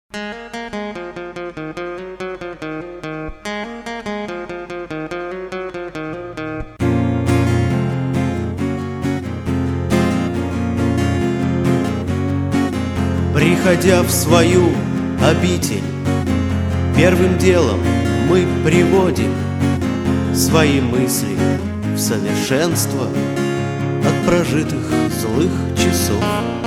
Приходя в свою обитель, первым делом мы приводим свои мысли в совершенство от прожитых злых часов.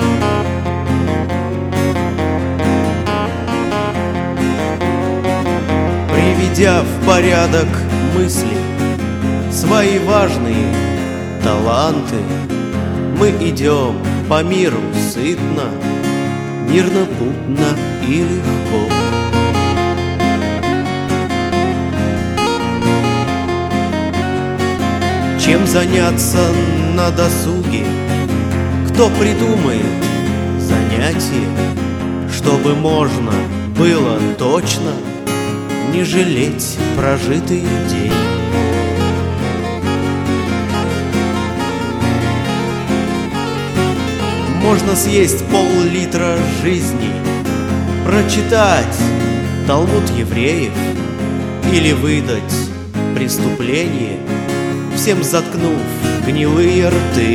Приведя в порядок мысли свои важные таланты, мы идем по миру сытно, мирно, путно и легко. Чем заняться на досуге? Кто придумает занятие, чтобы можно было точно не жалеть прожитый день? Можно съесть пол-литра жизни, прочитать Талмуд евреев или выдать преступление, всем заткнув гнилые рты.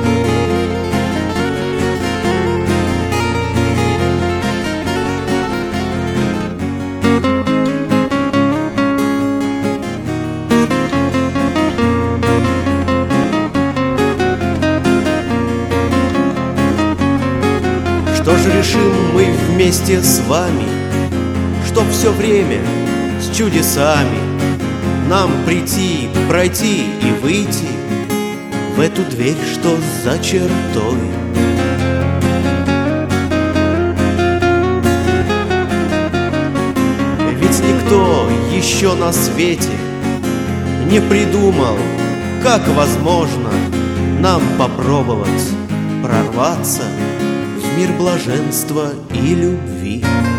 Что же решим мы вместе с вами, что все время с чудесами нам прийти, пройти и выйти в эту дверь, что за чертой? Ведь никто еще на свете не придумал, как возможно нам попробовать прорваться в мир блаженства и любви.